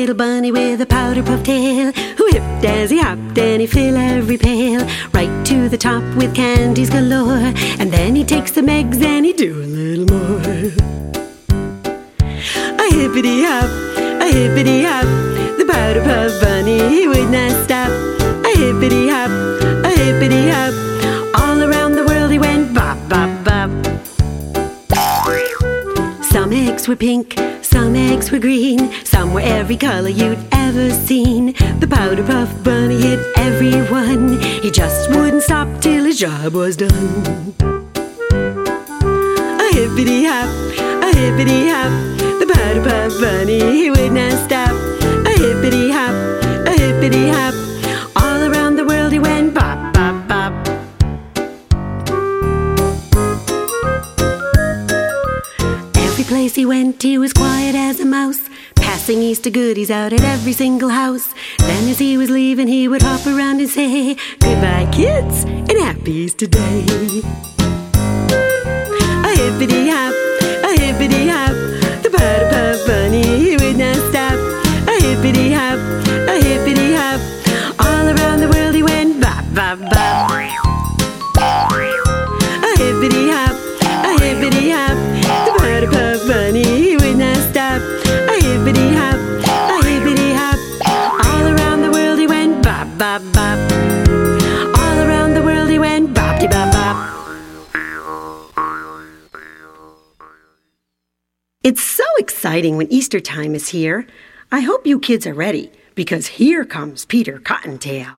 little bunny with a powder puff tail, who hipped as he hopped and he fill every pail, right to the top with candies galore. And then he takes some eggs and he do a little more. A hippity hop, a hippity hop, the powder puff bunny, he would not stop. A hippity hop, a hippity hop, all around the world he went bop, bop, bop. Some eggs were pink, some eggs were green, some were every color you'd ever seen. The powder puff bunny hit every one, he just wouldn't stop till his job was done. A hippity hop, a hippity hop, the powder puff bunny, he would not stop. A hippity hop, a hippity hop, all around the world he went bop, bop, bop. Every place he went he was quiet as a mouse, passing Easter goodies out at every single house. Then as he was leaving he would hop around and say, "Goodbye kids, and happy Easter Day." A hippity hop, a hippity hop, the powder puff bunny, he would not stop. A hippity hop, a hippity hop, all around the world he went bop, bop, bop. A hippity hop, a hippity hop, the powder puff bunny, he would not stop. A hippity hop, a hippity hop, all around the world he went bop, bop, bop. All around the world he went bop-de bop, bop. It's so exciting when Easter time is here. I hope you kids are ready, because here comes Peter Cottontail.